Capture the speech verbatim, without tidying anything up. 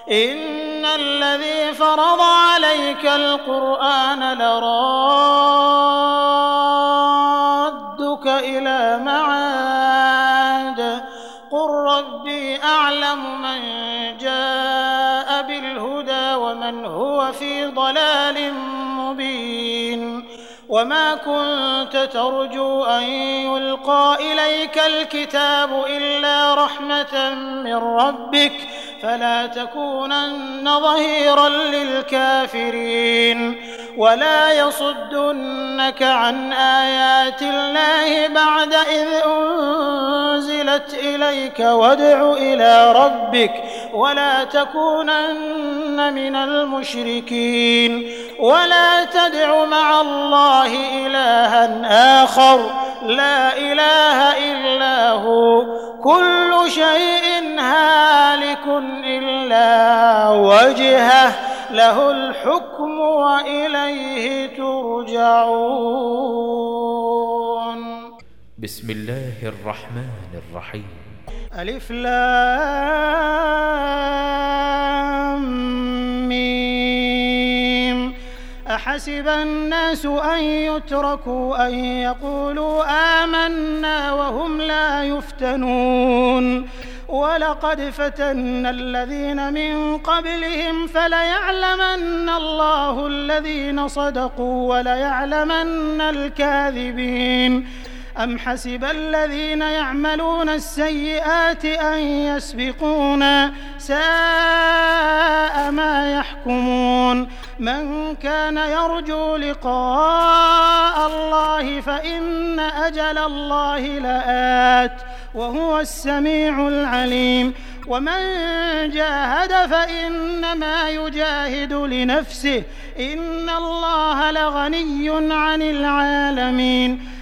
إن الذي فرض عليك القرآن لرادك إلى معاد قل ربي أعلم من جاء بالهدى ومن هو في ضلال مبين وما كنت ترجو أن يلقى إليك الكتاب إلا رحمة من ربك فلا تكونن ظهيرا للكافرين ولا يصدنك عن آيات الله بعد إذ أنزلت إليك وادع إلى ربك ولا تكونن من المشركين ولا تدع مع الله إلها آخر لا إله إلا هو كل شيء هالك إلا وجهه له الحكم وإليه ترجعون. بسم الله الرحمن الرحيم. ألف لام ميم أحسب الناس أن يتركوا أن يقولوا آمنا وهم لا يفتنون ولقد فتنا الذين من قبلهم فليعلمن الله الذين صدقوا وليعلمن الكاذبين أم حسب الذين يعملون السيئات أن يسبقونا ساء ما يحكمون من كان يرجو لقاء الله فإن أجل الله لآت وهو السميع العليم ومن جاهد فإنما يجاهد لنفسه إن الله لغني عن العالمين